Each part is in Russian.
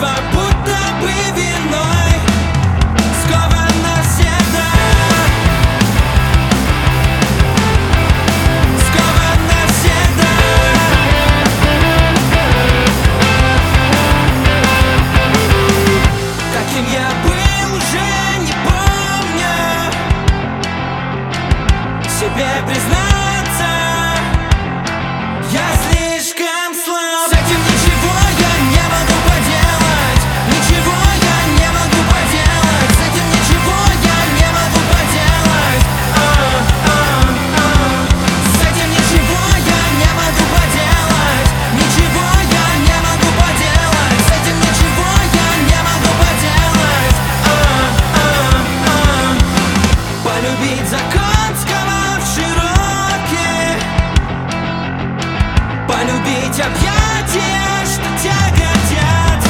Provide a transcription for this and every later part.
чувства будто бы виной скован навсегда. Скован навсегда. Каким я был, уже не помню. Себе признаться, я слишком слаб. С этим ничего я не могу поделать. Ничего я не могу поделать. С этим ничего я не могу поделать. С этим ничего я не могу поделать. Ничего я не могу поделать. С этим ничего я не могу поделать. Полюбить закон, сковавший руки. Полюбить объятия, что тяготят.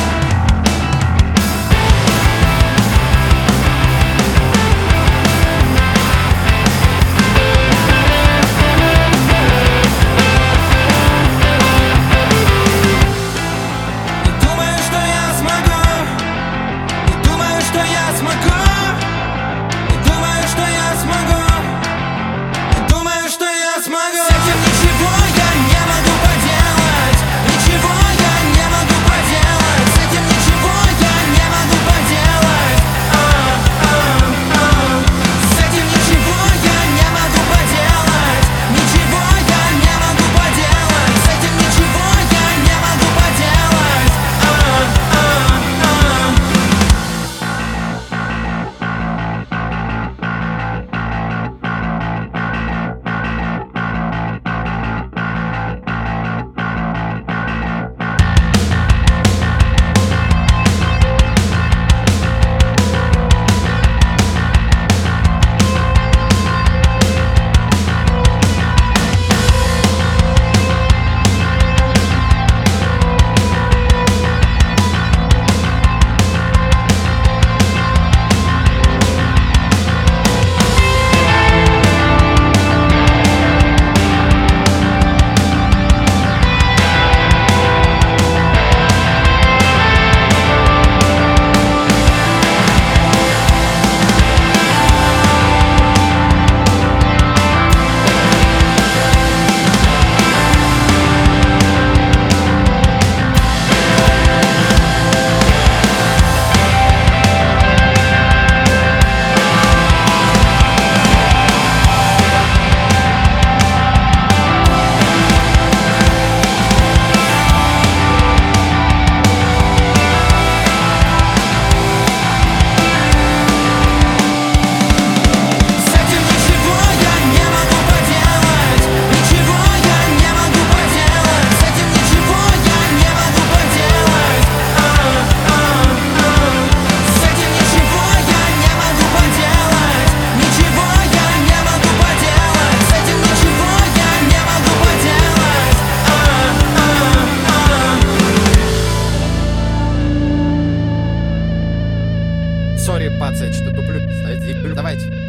Не думаю, что я смогу. Не думаю, что я смогу. Не думаю, что я смогу. Не думаю, что я смогу. С этим ничего я не могу поделать. Ничего я не могу поделать. С этим ничего я не могу поделать. С этим ничего я не могу поделать. Ничего я не могу поделать. С этим ничего я не могу поделать. С этим ничего я не могу поделать. Ничего я не могу поделать. С этим ничего я не могу поделать. С этим ничего я не могу поделать. Ничего я не могу поделать. С этим ничего я не могу поделать. Сори, пацаны, что туплю. Давайте.